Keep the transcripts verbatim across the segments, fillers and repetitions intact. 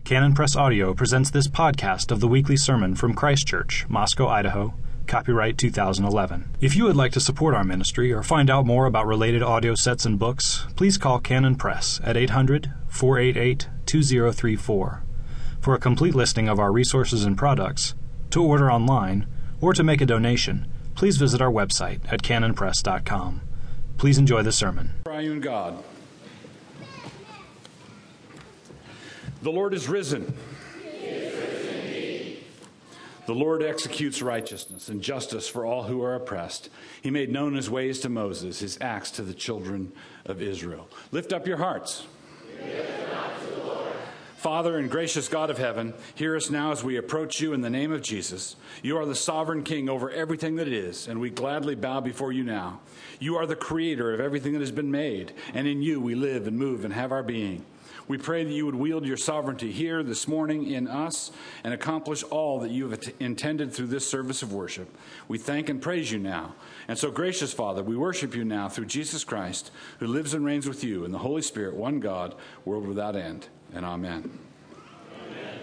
Canon Press Audio presents this podcast of the weekly sermon from Christ Church, Moscow, Idaho, copyright two thousand eleven. If you would like to support our ministry or find out more about related audio sets and books, please call Canon Press at eight hundred, four eight eight, two zero three four. For a complete listing of our resources and products, to order online, or to make a donation, please visit our website at canon press dot com. Please enjoy the sermon. Triune God. The Lord is risen. He is risen indeed. The Lord executes righteousness and justice for all who are oppressed. He made known his ways to Moses, his acts to the children of Israel. Lift up your hearts. Lift them up to the Lord. Father and gracious God of heaven, hear us now as we approach you in the name of Jesus. You are the sovereign King over everything that is, and we gladly bow before you now. You are the creator of everything that has been made, and in you we live and move and have our being. We pray that you would wield your sovereignty here this morning in us and accomplish all that you have intended through this service of worship. We thank and praise you now. And so, gracious Father, we worship you now through Jesus Christ, who lives and reigns with you in the Holy Spirit, one God, world without end. And amen. Amen.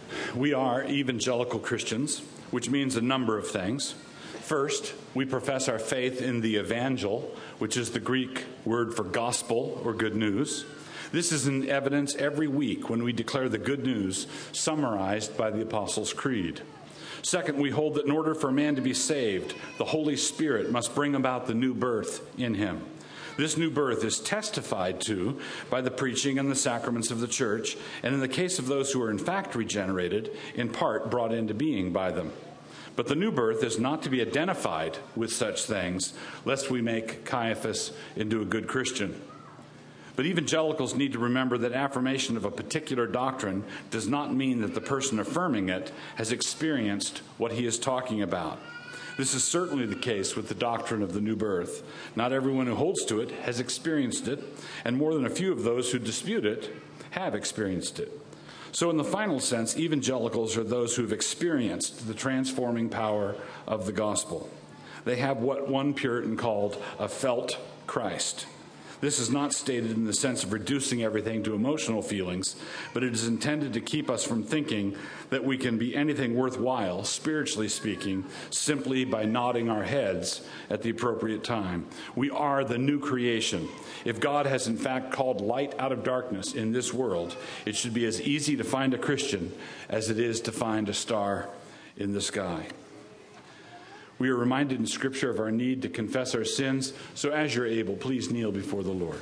We are evangelical Christians, which means a number of things. First, we profess our faith in the evangel, which is the Greek word for gospel or good news. This is in evidence every week when we declare the good news summarized by the Apostles' Creed. Second, we hold that in order for a man to be saved, the Holy Spirit must bring about the new birth in him. This new birth is testified to by the preaching and the sacraments of the church, and in the case of those who are in fact regenerated, in part brought into being by them. But the new birth is not to be identified with such things, lest we make Caiaphas into a good Christian. But evangelicals need to remember that affirmation of a particular doctrine does not mean that the person affirming it has experienced what he is talking about. This is certainly the case with the doctrine of the new birth. Not everyone who holds to it has experienced it, and more than a few of those who dispute it have experienced it. So in the final sense, evangelicals are those who have experienced the transforming power of the gospel. They have what one Puritan called a felt Christ. This is not stated in the sense of reducing everything to emotional feelings, but it is intended to keep us from thinking that we can be anything worthwhile, spiritually speaking, simply by nodding our heads at the appropriate time. We are the new creation. If God has in fact called light out of darkness in this world, it should be as easy to find a Christian as it is to find a star in the sky. We are reminded in Scripture of our need to confess our sins, so as you're able, please kneel before the Lord.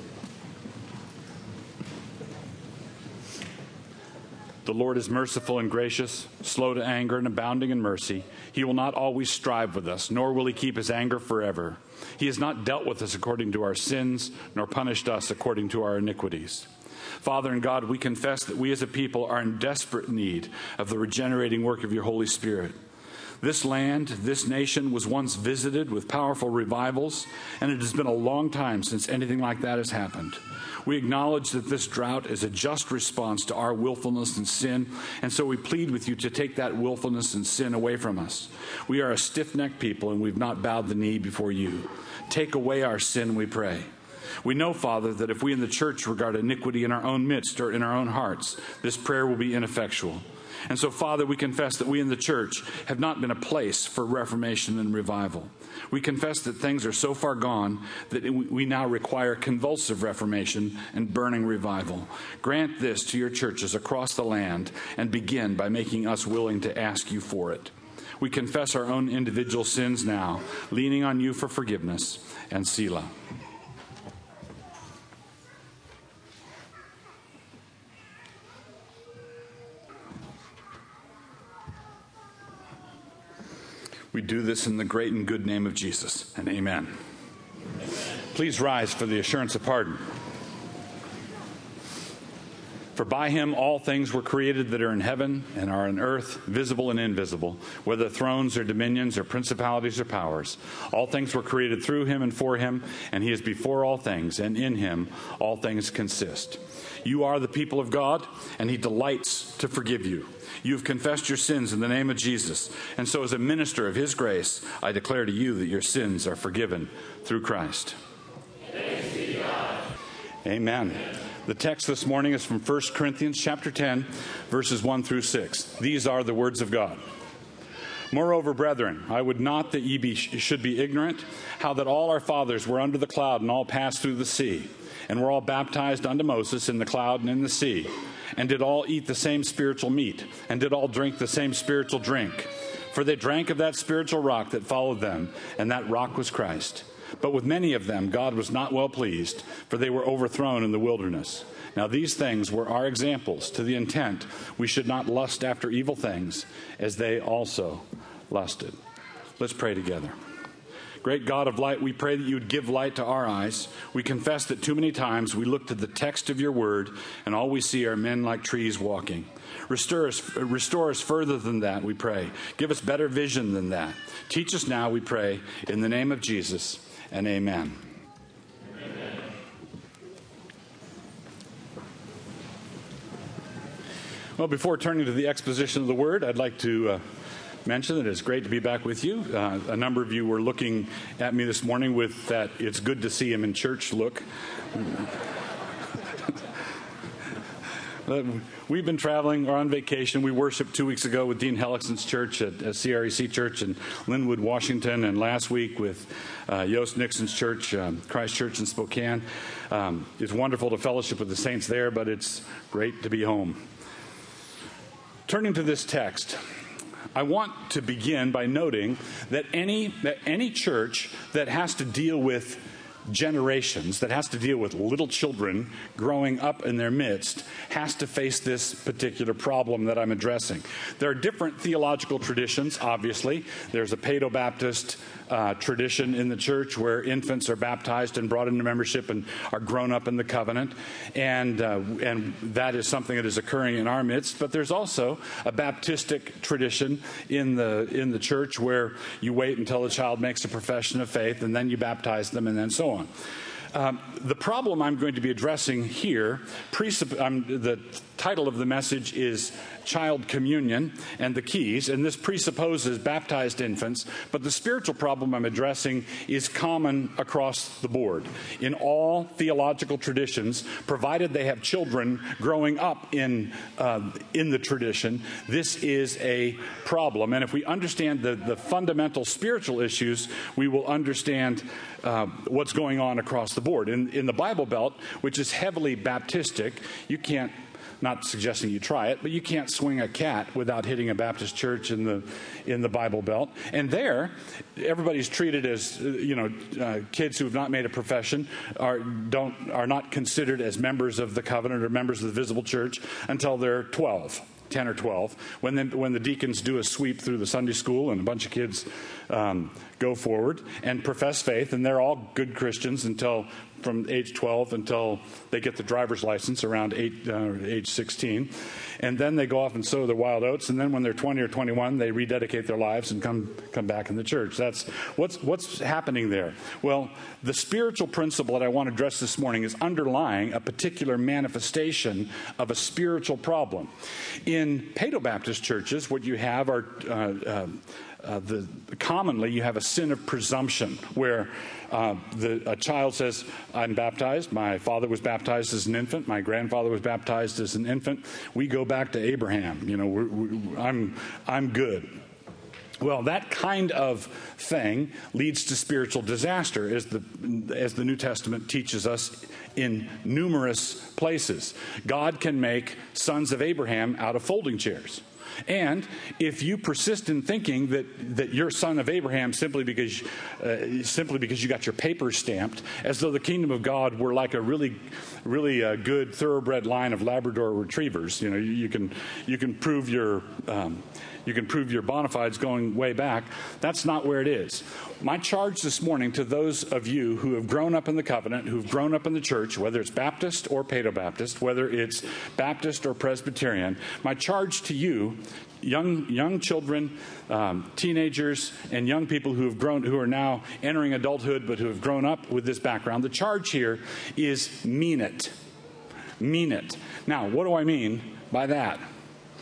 The Lord is merciful and gracious, slow to anger and abounding in mercy. He will not always strive with us, nor will he keep his anger forever. He has not dealt with us according to our sins, nor punished us according to our iniquities. Father and God, we confess that we as a people are in desperate need of the regenerating work of your Holy Spirit. This land, this nation was once visited with powerful revivals, and it has been a long time since anything like that has happened. We acknowledge that this drought is a just response to our willfulness and sin, and so we plead with you to take that willfulness and sin away from us. We are a stiff-necked people, and we've not bowed the knee before you. Take away our sin, we pray. We know, Father, that if we in the church regard iniquity in our own midst or in our own hearts, this prayer will be ineffectual. And so, Father, we confess that we in the church have not been a place for reformation and revival. We confess that things are so far gone that we now require convulsive reformation and burning revival. Grant this to your churches across the land and begin by making us willing to ask you for it. We confess our own individual sins now, leaning on you for forgiveness, and Selah. We do this in the great and good name of Jesus, and amen. Amen. Please rise for the assurance of pardon. For by him all things were created that are in heaven and are on earth, visible and invisible, whether thrones or dominions or principalities or powers. All things were created through him and for him, and he is before all things, and in him all things consist. You are the people of God, and he delights to forgive you. You have confessed your sins in the name of Jesus, and so as a minister of his grace, I declare to you that your sins are forgiven through Christ. Thanks be to God. Amen. The text this morning is from First Corinthians chapter ten, verses one through six. These are the words of God. Moreover, brethren, I would not that ye be, should be ignorant, how that all our fathers were under the cloud and all passed through the sea, and were all baptized unto Moses in the cloud and in the sea, and did all eat the same spiritual meat, and did all drink the same spiritual drink. For they drank of that spiritual rock that followed them, and that rock was Christ. But with many of them God was not well pleased, for they were overthrown in the wilderness. Now these things were our examples, to the intent we should not lust after evil things, as they also lusted. Let's pray together. Great God of light, we pray that you would give light to our eyes. We confess that too many times we look to the text of your word, and all we see are men like trees walking. Restore us, restore us further than that, we pray. Give us better vision than that. Teach us now, we pray, in the name of Jesus, and amen. Amen. Well, before turning to the exposition of the word, I'd like to uh, mention that it's great to be back with you. Uh, a number of you were looking at me this morning with that "it's good to see him in church" look. We've been traveling or on vacation. We worshiped two weeks ago with Dean Hellickson's church at, at C R E C Church in Linwood, Washington, and last week with uh, Yost Nixon's church, um, Christ Church in Spokane. Um, it's wonderful to fellowship with the saints there, but it's great to be home. Turning to this text, I want to begin by noting that any that any church that has to deal with generations, that has to deal with little children growing up in their midst, has to face this particular problem that I'm addressing. There are different theological traditions, obviously. There's a Paedo-Baptist uh, tradition in the church where infants are baptized and brought into membership and are grown up in the covenant, and uh, and that is something that is occurring in our midst. But there's also a Baptistic tradition in the in the church where you wait until a child makes a profession of faith and then you baptize them and then so on. Um, the problem I'm going to be addressing here, presupp- um, the title of the message is Child Communion and the Keys, and this presupposes baptized infants, but the spiritual problem I'm addressing is common across the board. In all theological traditions, provided they have children growing up in uh, in the tradition, this is a problem. And if we understand the, the fundamental spiritual issues, we will understand uh, what's going on across the board. In, in the Bible Belt, which is heavily Baptistic, you can't, not suggesting you try it, but you can't swing a cat without hitting a Baptist church in the in the Bible Belt. And there, everybody's treated as, you know, uh, kids who have not made a profession are don't are not considered as members of the covenant or members of the visible church until they're twelve. ten or twelve, when the, when the deacons do a sweep through the Sunday school and a bunch of kids um, go forward and profess faith, and they're all good Christians until from age twelve until they get the driver's license around eight, uh, age sixteen. And then they go off and sow their wild oats, and then when they're twenty or twenty-one, they rededicate their lives and come come back in the church. That's what's what's happening there. Well, the spiritual principle that I want to address this morning is underlying a particular manifestation of a spiritual problem. In Paedo-Baptist churches, what you have are uh, uh, uh, the commonly you have a sin of presumption, where uh, the a child says, "I'm baptized. My father was baptized as an infant. My grandfather was baptized as an infant. We go back to Abraham. You know, we're, we're, I'm I'm good." Well, that kind of thing leads to spiritual disaster, as the as the New Testament teaches us in numerous places. God can make sons of Abraham out of folding chairs. And if you persist in thinking that, that you're son of Abraham simply because uh, simply because you got your papers stamped, as though the kingdom of God were like a really, really uh, good thoroughbred line of Labrador retrievers, you know, you, you can you can prove your um, you can prove your bona fides going way back. That's not where it is. My charge this morning to those of you who have grown up in the covenant, who've grown up in the church, whether it's Baptist or Paedo-Baptist, whether it's Baptist or Presbyterian, my charge to you, young young children, um, teenagers, and young people who have grown, who are now entering adulthood, but who have grown up with this background, the charge here is mean it. Mean it. Now, what do I mean by that?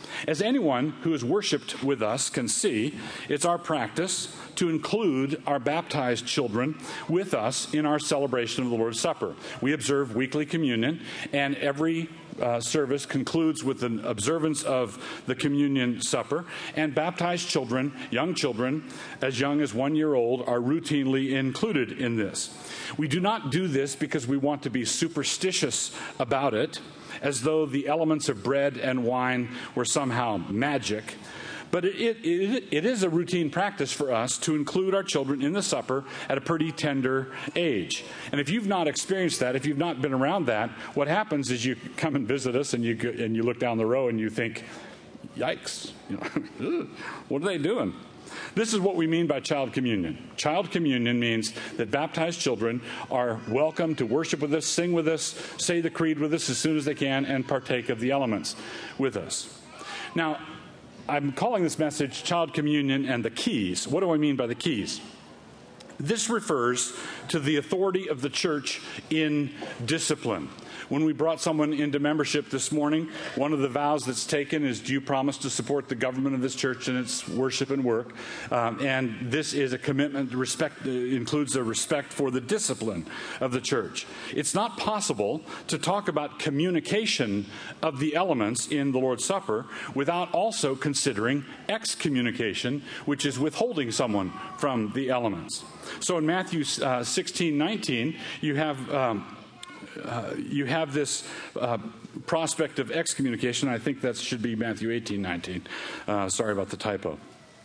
As anyone who has worshiped with us can see, it's our practice to include our baptized children with us in our celebration of the Lord's Supper. We observe weekly communion, and every uh, service concludes with an observance of the communion supper. And baptized children, young children, as young as one year old, are routinely included in this. We do not do this because we want to be superstitious about it, as though the elements of bread and wine were somehow magic. But it, it, it is a routine practice for us to include our children in the supper at a pretty tender age. And if you've not experienced that, if you've not been around that, what happens is you come and visit us and you go, and you look down the row and you think, yikes, you know, what are they doing? This is what we mean by child communion. Child communion means that baptized children are welcome to worship with us, sing with us, say the creed with us as soon as they can, and partake of the elements with us. Now, I'm calling this message Child Communion and the Keys. What do I mean by the keys? This refers to the authority of the church in discipline. When we brought someone into membership this morning, one of the vows that's taken is, do you promise to support the government of this church in its worship and work? Um, and this is a commitment to respect, uh, includes a respect for the discipline of the church. It's not possible to talk about communication of the elements in the Lord's Supper without also considering excommunication, which is withholding someone from the elements. So in Matthew uh, sixteen nineteen, you have... Um, Uh, you have this uh, prospect of excommunication. I think that should be Matthew eighteen nineteen. Uh, sorry about the typo.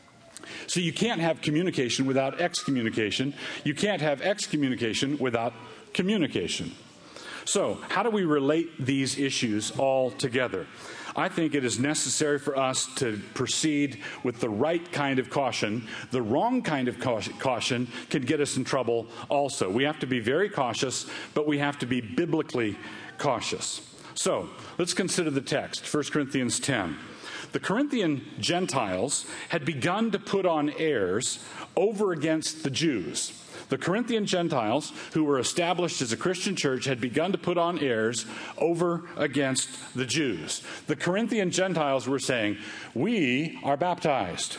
So you can't have communication without excommunication. You can't have excommunication without communication. So how do we relate these issues all together? I think it is necessary for us to proceed with the right kind of caution. The wrong kind of caution can get us in trouble also. We have to be very cautious, but we have to be biblically cautious. So let's consider the text, First Corinthians ten. The Corinthian Gentiles had begun to put on airs over against the Jews. The Corinthian Gentiles, who were established as a Christian church, had begun to put on airs over against the Jews. The Corinthian Gentiles were saying, we are baptized.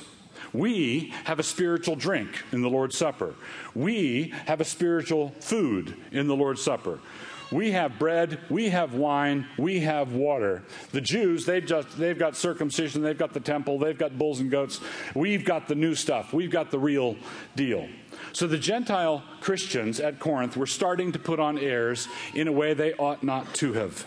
We have a spiritual drink in the Lord's Supper. We have a spiritual food in the Lord's Supper. We have bread, we have wine, we have water. The Jews, they've just they've got circumcision, they've got the temple, they've got bulls and goats. We've got the new stuff. We've got the real deal. So the Gentile Christians at Corinth were starting to put on airs in a way they ought not to have.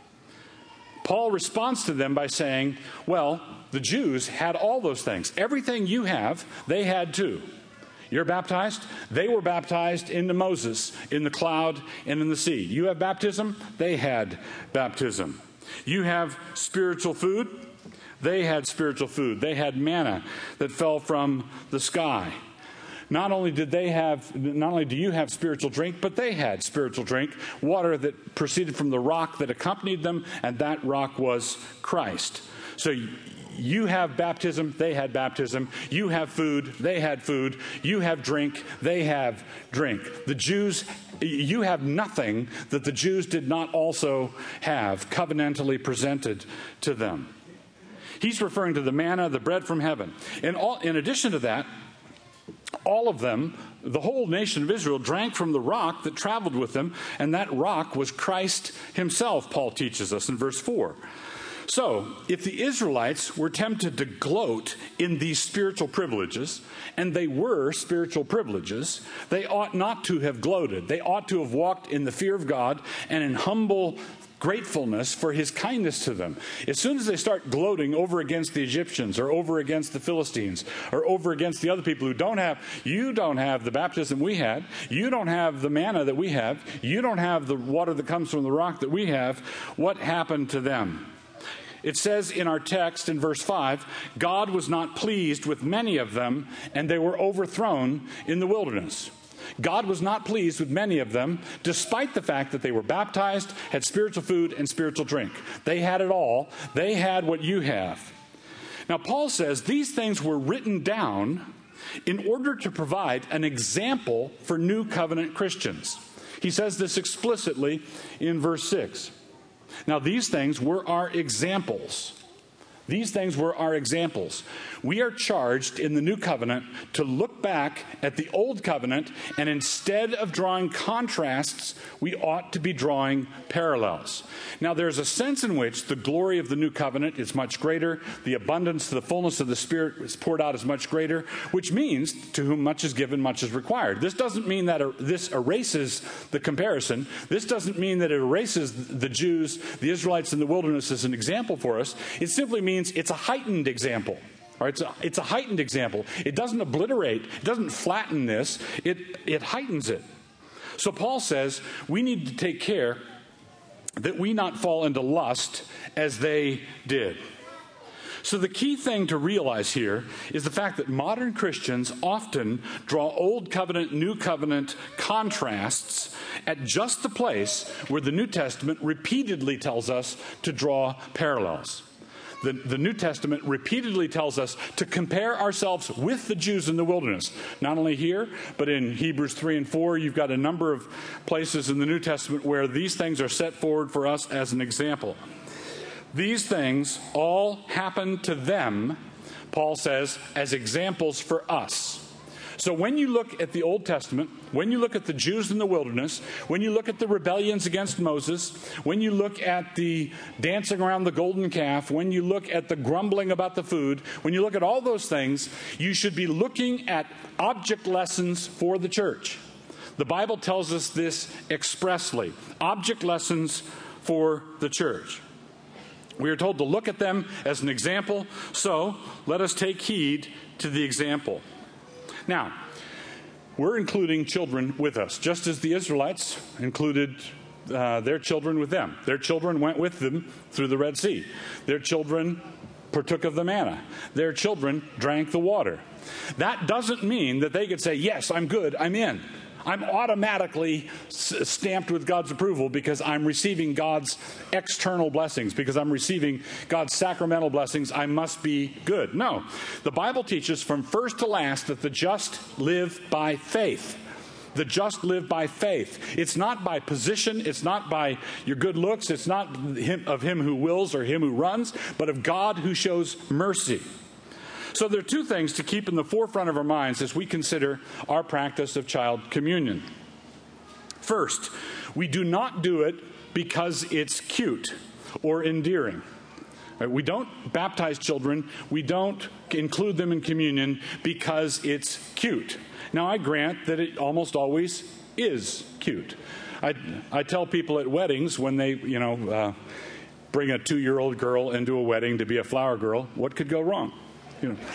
Paul responds to them by saying, well, the Jews had all those things. Everything you have, they had too. You're baptized? They were baptized into Moses in the cloud and in the sea. You have baptism? They had baptism. You have spiritual food? They had spiritual food. They had manna that fell from the sky. Not only did they have, not only do you have spiritual drink, but they had spiritual drink, water that proceeded from the rock that accompanied them, and that rock was Christ. So you have baptism, they had baptism. You have food, they had food. You have drink, they have drink. The Jews, you have nothing that the Jews did not also have covenantally presented to them. He's referring to the manna, the bread from heaven. And all, in addition to that, all of them, the whole nation of Israel, drank from the rock that traveled with them, and that rock was Christ himself, Paul teaches us in verse four. So, if the Israelites were tempted to gloat in these spiritual privileges, and they were spiritual privileges, they ought not to have gloated. They ought to have walked in the fear of God and in humble gratefulness for his kindness to them. As soon as they start gloating over against the Egyptians or over against the Philistines or over against the other people who don't have, you don't have the baptism we had, you don't have the manna that we have, you don't have the water that comes from the rock that we have, what happened to them? It says in our text in verse five, God was not pleased with many of them, and they were overthrown in the wilderness. God was not pleased with many of them, despite the fact that they were baptized, had spiritual food and spiritual drink. They had it all. They had what you have. Now, Paul says these things were written down in order to provide an example for new covenant Christians. He says this explicitly in verse six. Now, these things were our examples. These things were our examples. We are charged in the new covenant to look back at the old covenant, and instead of drawing contrasts, we ought to be drawing parallels. Now, there's a sense in which the glory of the new covenant is much greater, the abundance, the fullness of the Spirit is poured out is much greater, which means to whom much is given, much is required. This doesn't mean that er- this erases the comparison. This doesn't mean that it erases the Jews, the Israelites in the wilderness as an example for us. It simply means it's a heightened example. All right, it's, a, it's a heightened example. It doesn't obliterate, it doesn't flatten this, it, it heightens it. So Paul says we need to take care that we not fall into lust as they did. So the key thing to realize here is the fact that modern Christians often draw Old Covenant, New Covenant contrasts at just the place where the New Testament repeatedly tells us to draw parallels. The, the New Testament repeatedly tells us to compare ourselves with the Jews in the wilderness. Not only here, but in Hebrews three and four, you've got a number of places in the New Testament where these things are set forward for us as an example. These things all happen to them, Paul says, as examples for us. So when you look at the Old Testament, when you look at the Jews in the wilderness, when you look at the rebellions against Moses, when you look at the dancing around the golden calf, when you look at the grumbling about the food, when you look at all those things, you should be looking at object lessons for the church. The Bible tells us this expressly. Object lessons for the church. We are told to look at them as an example, so let us take heed to the example. Now, we're including children with us, just as the Israelites included uh, their children with them. Their children went with them through the Red Sea. Their children partook of the manna. Their children drank the water. That doesn't mean that they could say, yes, I'm good, I'm in. I'm automatically s- stamped with God's approval because I'm receiving God's external blessings, because I'm receiving God's sacramental blessings. I must be good. No. The Bible teaches from first to last that the just live by faith. The just live by faith. It's not by position. It's not by your good looks. It's not him, of him who wills or him who runs, but of God who shows mercy. So there are two things to keep in the forefront of our minds as we consider our practice of child communion. First, we do not do it because it's cute or endearing. We don't baptize children. We don't include them in communion because it's cute. Now, I grant that it almost always is cute. I, I tell people at weddings when they, you know, uh, bring a two-year-old girl into a wedding to be a flower girl, what could go wrong? You know.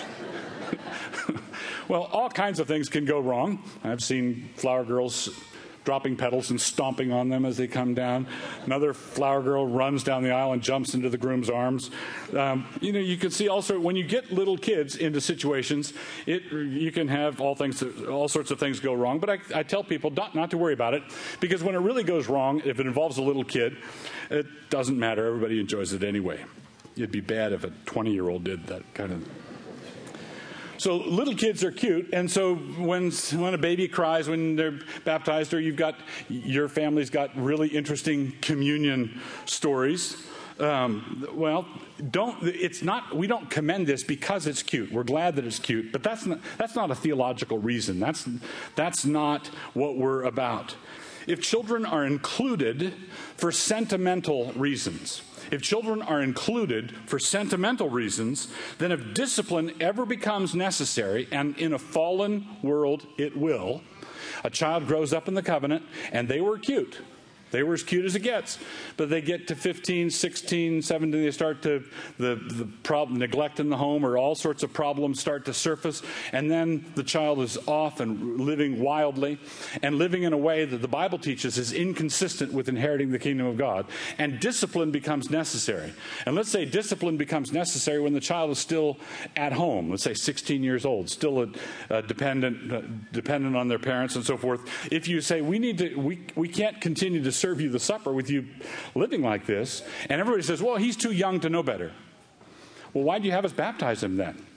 Well, all kinds of things can go wrong. I've seen flower girls dropping petals and stomping on them as they come down. Another flower girl runs down the aisle and jumps into the groom's arms. Um, you know, you can see also when you get little kids into situations, it you can have all things, all sorts of things go wrong. But I, I tell people not, not to worry about it, because when it really goes wrong, if it involves a little kid, it doesn't matter. Everybody enjoys it anyway. It'd be bad if a twenty-year-old did that kind of. So little kids are cute, and so when when a baby cries when they're baptized, or you've got your family's got really interesting communion stories. Um, well, don't it's not we don't commend this because it's cute. We're glad that it's cute, but that's not that's not a theological reason. That's that's not what we're about. If children are included for sentimental reasons. If children are included for sentimental reasons, then if discipline ever becomes necessary, and in a fallen world it will, a child grows up in the covenant and they were cute. They were as cute as it gets. But they get to fifteen, sixteen, seventeen, they start to, the, the problem, neglect in the home or all sorts of problems start to surface. And then the child is off and living wildly and living in a way that the Bible teaches is inconsistent with inheriting the kingdom of God. And discipline becomes necessary. And let's say discipline becomes necessary when the child is still at home. Let's say sixteen years old, still a, a dependent, uh, dependent on their parents and so forth. If you say, we need to, we, we can't continue to serve you the supper with you living like this, and everybody says, well, he's too young to know better. Well, why do you have us baptize him then?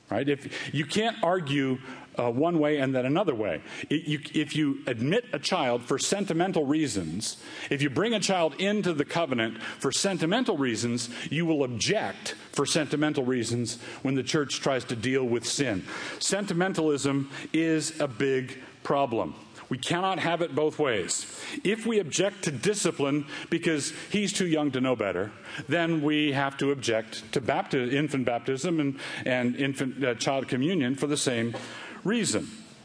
right? If you can't argue uh, one way and then another way. It, you, if you admit a child for sentimental reasons, if you bring a child into the covenant for sentimental reasons, you will object for sentimental reasons when the church tries to deal with sin. Sentimentalism is a big problem. We cannot have it both ways. If we object to discipline because he's too young to know better, then we have to object to bapti- infant baptism and, and infant uh, child communion for the same reason.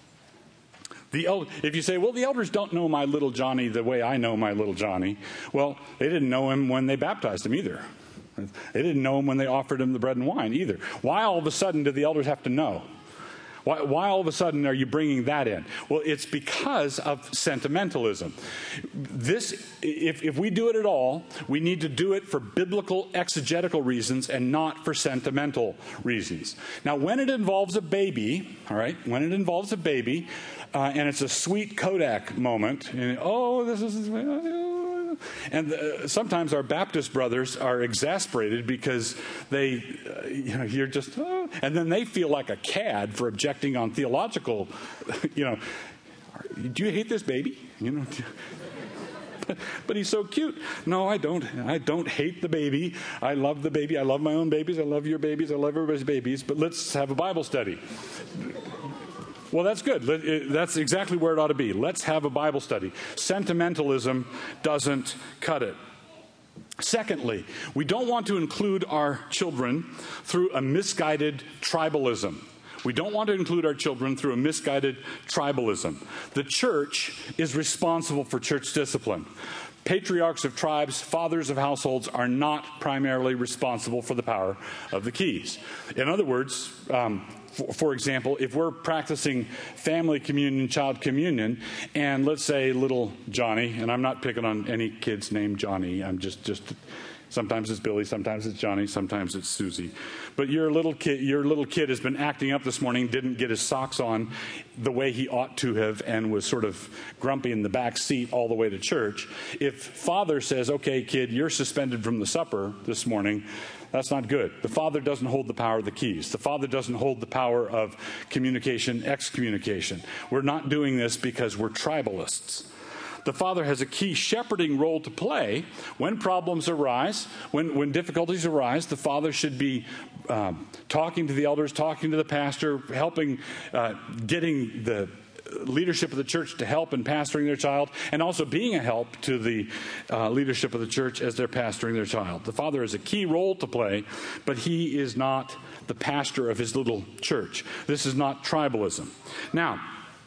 The el- if you say, well, the elders don't know my little Johnny the way I know my little Johnny, well, they didn't know him when they baptized him either. They didn't know him when they offered him the bread and wine either. Why all of a sudden do the elders have to know? Why, why all of a sudden are you bringing that in? Well, it's because of sentimentalism. This, if, if we do it at all, we need to do it for biblical exegetical reasons and not for sentimental reasons. Now, when it involves a baby, all right, when it involves a baby, uh, and it's a sweet Kodak moment, and, oh, this is... And uh, sometimes our Baptist brothers are exasperated because they, uh, you know, you're just, oh, and then they feel like a cad for objecting on theological, you know, do you hate this baby? You know, but, but he's so cute. No, I don't. I don't hate the baby. I love the baby. I love my own babies. I love your babies. I love everybody's babies. But let's have a Bible study. Well, that's good. That's exactly where it ought to be. Let's have a Bible study. Sentimentalism doesn't cut it. Secondly, we don't want to include our children through a misguided tribalism. We don't want to include our children through a misguided tribalism. The church is responsible for church discipline. Patriarchs of tribes, fathers of households are not primarily responsible for the power of the keys. In other words, um, for, for example, if we're practicing family communion, child communion, and let's say little Johnny, and I'm not picking on any kid's named Johnny, I'm just, just sometimes it's Billy, sometimes it's Johnny, sometimes it's Susie. But your little kid, your little kid has been acting up this morning, didn't get his socks on the way he ought to have, and was sort of grumpy in the back seat all the way to church. If father says, okay, kid, you're suspended from the supper this morning, that's not good. The father doesn't hold the power of the keys. The father doesn't hold the power of communication, excommunication. We're not doing this because we're tribalists. The father has a key shepherding role to play. When problems arise, when, when difficulties arise, the father should be um, talking to the elders, talking to the pastor, helping, uh, getting the leadership of the church to help in pastoring their child, and also being a help to the uh, leadership of the church as they're pastoring their child. The father has a key role to play, but he is not the pastor of his little church. This is not tribalism. Now,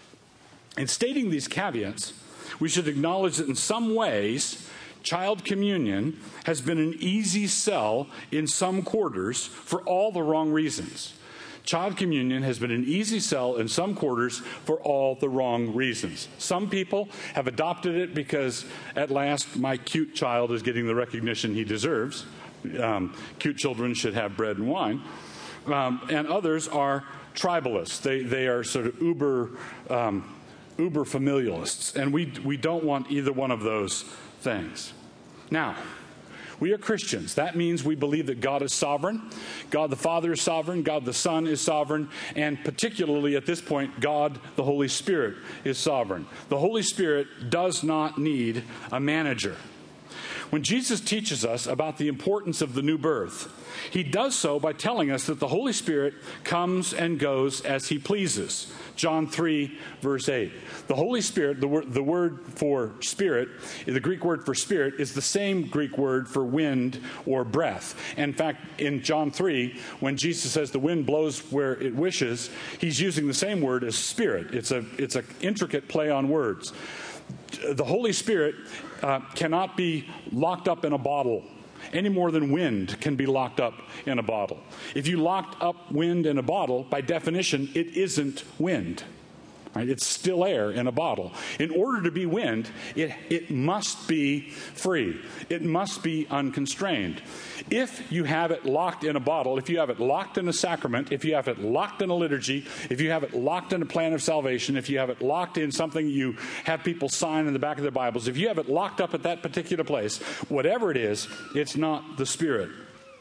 in stating these caveats, we should acknowledge that in some ways, child communion has been an easy sell in some quarters for all the wrong reasons. Child communion has been an easy sell in some quarters for all the wrong reasons. Some people have adopted it because at last my cute child is getting the recognition he deserves. Um, cute children should have bread and wine. Um, and others are tribalists. They, they are sort of uber... Um, uber familialists, and we we don't want either one of those things. Now, we are Christians. That means we believe that God is sovereign, God the Father is sovereign, God the Son is sovereign, and particularly at this point, God the Holy Spirit is sovereign. The Holy Spirit does not need a manager. When Jesus teaches us about the importance of the new birth, he does so by telling us that the Holy Spirit comes and goes as he pleases. John three, verse eight. The Holy Spirit, the word, the word for spirit, the Greek word for spirit, is the same Greek word for wind or breath. In fact, in John three, when Jesus says the wind blows where it wishes, he's using the same word as spirit. It's a it's an intricate play on words. The Holy Spirit uh, cannot be locked up in a bottle any more than wind can be locked up in a bottle. If you locked up wind in a bottle, by definition, it isn't wind. Right? It's still air in a bottle. In order to be wind, it, it must be free. It must be unconstrained. If you have it locked in a bottle, if you have it locked in a sacrament, if you have it locked in a liturgy, if you have it locked in a plan of salvation, if you have it locked in something you have people sign in the back of their Bibles, if you have it locked up at that particular place, whatever it is, it's not the Spirit.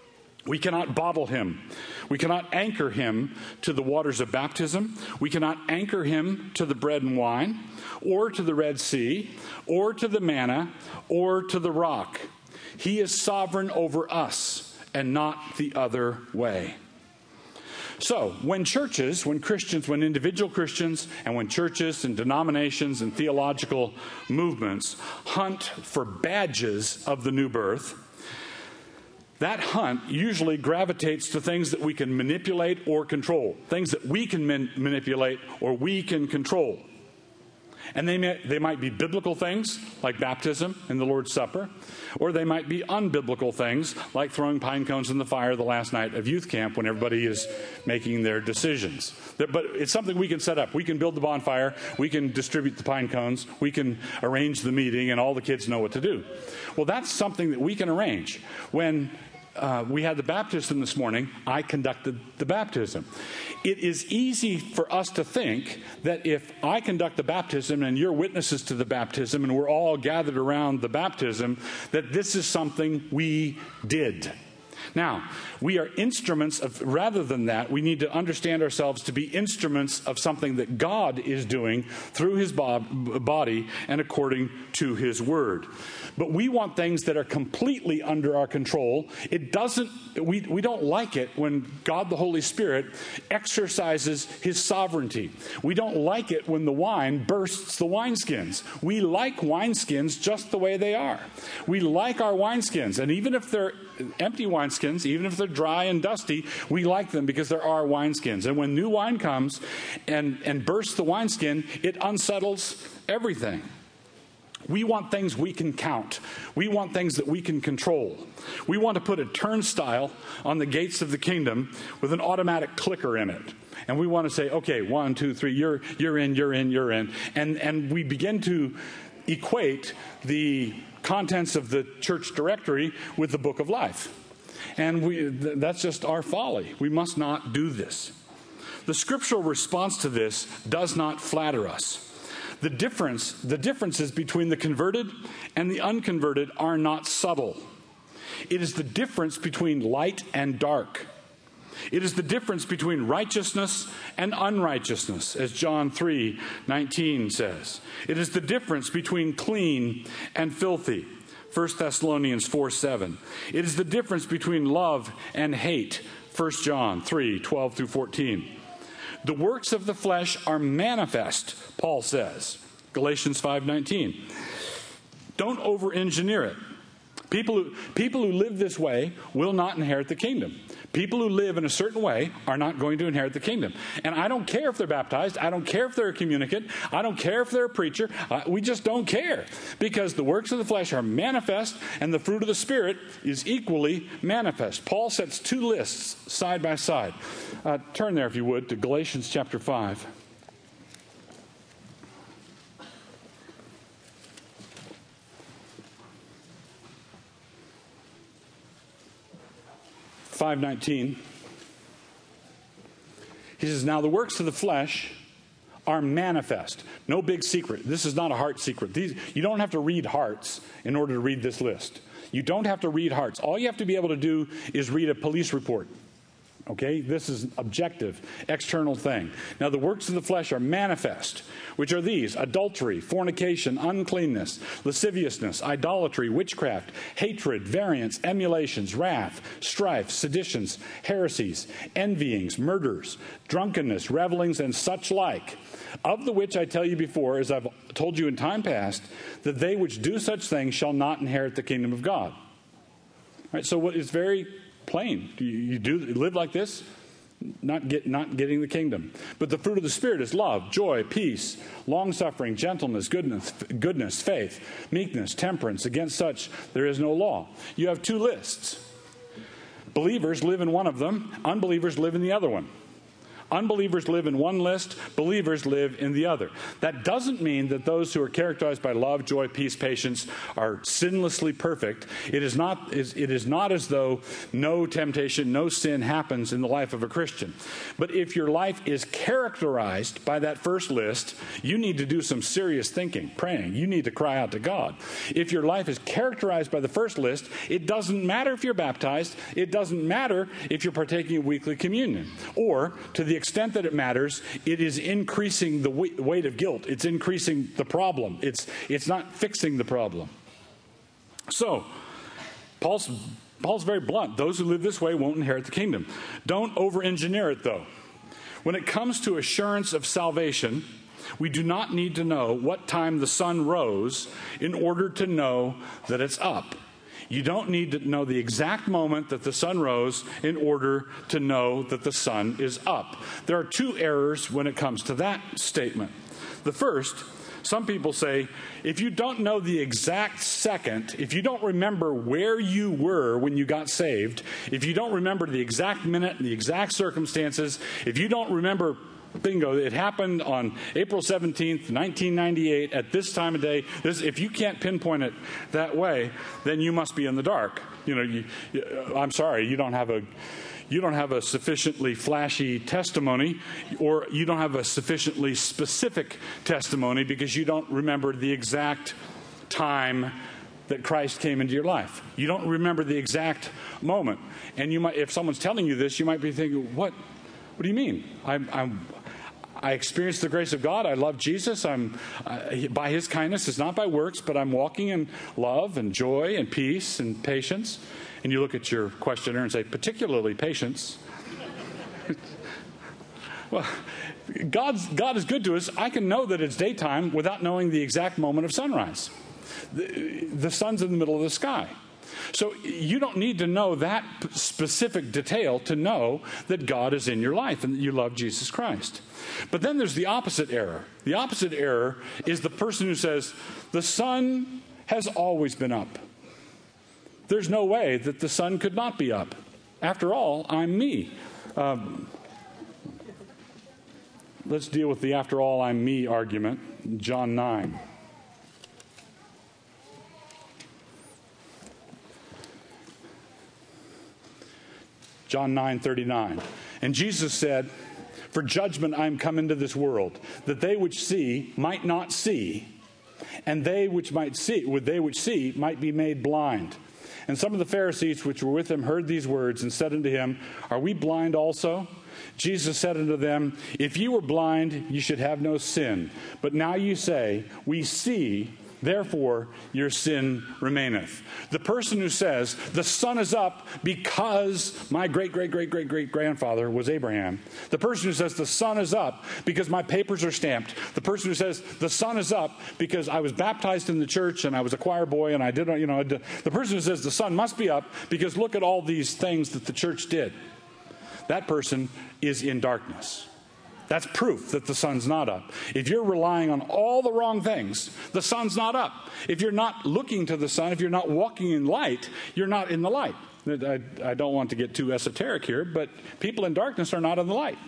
We cannot bottle him. We cannot anchor him to the waters of baptism. We cannot anchor him to the bread and wine, or to the Red Sea, or to the manna, or to the rock. He is sovereign over us and not the other way. So, when churches, when Christians, when individual Christians, and when churches and denominations and theological movements hunt for badges of the new birth, that hunt usually gravitates to things that we can manipulate or control, things that we can man- manipulate or we can control. And they may, they might be biblical things like baptism and the Lord's Supper, or they might be unbiblical things like throwing pine cones in the fire the last night of youth camp when everybody is making their decisions. But it's something we can set up. We can build the bonfire. We can distribute the pine cones. We can arrange the meeting, and all the kids know what to do. Well, that's something that we can arrange. When Uh, we had the baptism this morning, I conducted the baptism. It is easy for us to think that if I conduct the baptism and you're witnesses to the baptism and we're all gathered around the baptism, that this is something we did. Now, we are instruments of, rather than that, we need to understand ourselves to be instruments of something that God is doing through his body and according to his word. But we want things that are completely under our control. It doesn't, we, we don't like it when God the Holy Spirit exercises his sovereignty. We don't like it when the wine bursts the wineskins. We like wineskins just the way they are. We like our wineskins, and even if they're empty wineskins, even if they're dry and dusty, we like them because they're our wineskins. And when new wine comes and, and bursts the wineskin, it unsettles everything. We want things we can count. We want things that we can control. We want to put a turnstile on the gates of the kingdom with an automatic clicker in it. And we want to say, okay, one, two, three, you're, you're in, you're in, you're in. And, and we begin to equate the contents of the church directory with the book of life. And we, th- that's just our folly. We must not do this. The scriptural response to this does not flatter us. The difference, the differences between the converted and the unconverted are not subtle. It is the difference between light and dark. It is the difference between righteousness and unrighteousness, as John three nineteen says. It is the difference between clean and filthy, First Thessalonians four seven. It is the difference between love and hate, First John three twelve through fourteen. The works of the flesh are manifest, Paul says, Galatians five nineteen. Don't over-engineer it. People who, people who live this way will not inherit the kingdom. People who live in a certain way are not going to inherit the kingdom. And I don't care if they're baptized. I don't care if they're a communicant. I don't care if they're a preacher. Uh, we just don't care. Because the works of the flesh are manifest and the fruit of the Spirit is equally manifest. Paul sets two lists side by side. Uh, turn there, if you would, to Galatians chapter five. five nineteen. He says, now the works of the flesh are manifest. No big secret. This is not a heart secret. These, you don't have to read hearts in order to read this list. You don't have to read hearts. All you have to be able to do is read a police report. Okay? This is an objective, external thing. Now, the works of the flesh are manifest, which are these: adultery, fornication, uncleanness, lasciviousness, idolatry, witchcraft, hatred, variance, emulations, wrath, strife, seditions, heresies, envyings, murders, drunkenness, revelings, and such like, of the which I tell you before, as I've told you in time past, that they which do such things shall not inherit the kingdom of God. All right, so what is very plain. You, you do live like this, not get not getting the kingdom. But the fruit of the Spirit is love, joy, peace, long-suffering, gentleness, goodness, goodness, faith, meekness, temperance. Against such there is no law. You have two lists. Believers live in one of them. Unbelievers live in the other one. Unbelievers live in one list, believers live in the other. That doesn't mean that those who are characterized by love, joy, peace, patience are sinlessly perfect. It is not, it is not as though no temptation, no sin happens in the life of a Christian. But if your life is characterized by that first list, you need to do some serious thinking, praying. You need to cry out to God. If your life is characterized by the first list, it doesn't matter if you're baptized. It doesn't matter if you're partaking of weekly communion. Or, to the extent that it matters, it is increasing the weight of guilt. It's increasing the problem. It's, it's not fixing the problem. So, Paul's, Paul's very blunt. Those who live this way won't inherit the kingdom. Don't over-engineer it, though. When it comes to assurance of salvation, we do not need to know what time the sun rose in order to know that it's up. You don't need to know the exact moment that the sun rose in order to know that the sun is up. There are two errors when it comes to that statement. The first, some people say, if you don't know the exact second, if you don't remember where you were when you got saved, if you don't remember the exact minute, the exact circumstances, if you don't remember, bingo, it happened on April seventeenth, nineteen ninety-eight, at this time of day. This, if you can't pinpoint it that way, then you must be in the dark. You know, you, you, I'm sorry, you don't have a, you don't have a sufficiently flashy testimony, or you don't have a sufficiently specific testimony because you don't remember the exact time that Christ came into your life. You don't remember the exact moment. And you might, if someone's telling you this, you might be thinking, what? What do you mean? I'm, I'm, I experienced the grace of God. I love Jesus. I'm uh, by His kindness. It's not by works, but I'm walking in love and joy and peace and patience. And you look at your questioner and say, particularly patience. Well, God's, God is good to us. I can know that it's daytime without knowing the exact moment of sunrise. The, the sun's in the middle of the sky. So you don't need to know that specific detail to know that God is in your life and that you love Jesus Christ. But then there's the opposite error. The opposite error is the person who says, the sun has always been up. There's no way that the sun could not be up. After all, I'm me. Um, let's deal with the after all, I'm me argument. John nine. John nine thirty-nine. And Jesus said, for judgment I am come into this world, that they which see might not see, and they which might see, would they which see might be made blind. And some of the Pharisees which were with him heard these words and said unto him, are we blind also? Jesus said unto them, if you were blind, you should have no sin. But now you say, we see, therefore your sin remaineth. The person who says, the sun is up because my great, great, great, great, great grandfather was Abraham. The person who says, the sun is up because my papers are stamped. The person who says, the sun is up because I was baptized in the church and I was a choir boy and I did, you know, the person who says the sun must be up because look at all these things that the church did. That person is in darkness. That's proof that the sun's not up. If you're relying on all the wrong things, the sun's not up. If you're not looking to the sun, if you're not walking in light, you're not in the light. I, I don't want to get too esoteric here, but people in darkness are not in the light.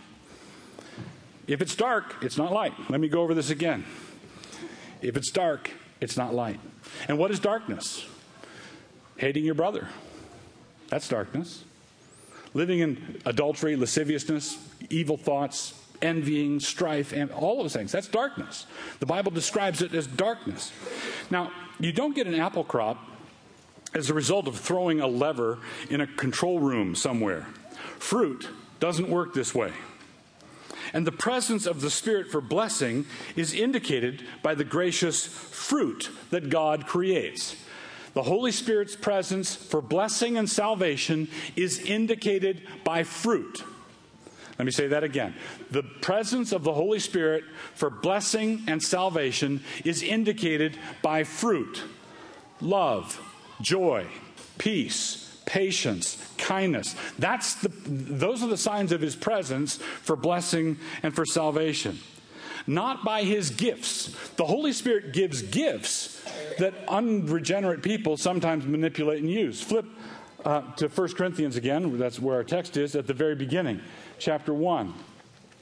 If it's dark, it's not light. Let me go over this again. If it's dark, it's not light. And what is darkness? Hating your brother. That's darkness. Living in adultery, lasciviousness, evil thoughts, envying, strife, and all those things. That's darkness. The Bible describes it as darkness. Now, you don't get an apple crop as a result of throwing a lever in a control room somewhere. Fruit doesn't work this way. And the presence of the Spirit for blessing is indicated by the gracious fruit that God creates. The Holy Spirit's presence for blessing and salvation is indicated by fruit. Let me say that again. The presence of the Holy Spirit for blessing and salvation is indicated by fruit. Love, joy, peace, patience, kindness. That's the, those are the signs of His presence for blessing and for salvation. Not by His gifts. The Holy Spirit gives gifts that unregenerate people sometimes manipulate and use. Flip uh, to First Corinthians again. That's where our text is at the very beginning. Chapter one.